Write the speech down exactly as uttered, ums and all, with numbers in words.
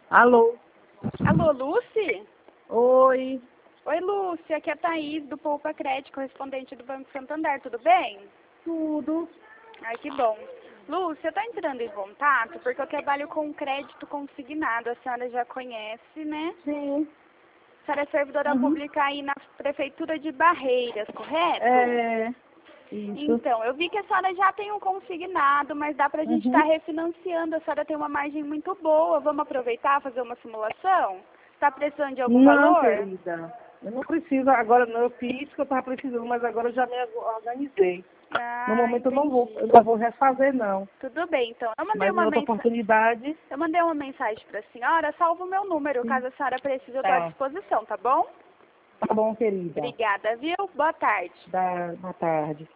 Alô? Alô, Lúcia? Oi. Oi, Lúcia, aqui é a Thaís, do Poupa Crédito, correspondente do Banco Santander, tudo bem? Tudo? Ai, que bom. Lúcia, eu tô entrando em contato porque eu trabalho com crédito consignado, a senhora já conhece, né? Sim. A senhora é servidora Uhum. pública aí na Prefeitura de Barreiras, correto? É, isso. Então, eu vi que a senhora já tem um consignado, mas dá pra gente estar Uhum. refinanciando, a senhora tem uma margem muito boa, vamos aproveitar, fazer uma simulação? Está precisando de algum Não, valor? querida. Eu não preciso agora, não. Eu fiz que eu estava precisando, mas agora eu já me organizei. No Ah, momento eu não vou, eu entendi. não vou refazer, não. Tudo bem, então. Eu mandei Mas em uma outra mensagem. oportunidade, Eu mandei uma mensagem para a senhora, salva o meu número, sim. caso a senhora precise, eu estou à Tá. disposição, tá bom? Tá bom, querida. Obrigada, viu? Boa tarde. Da, boa tarde.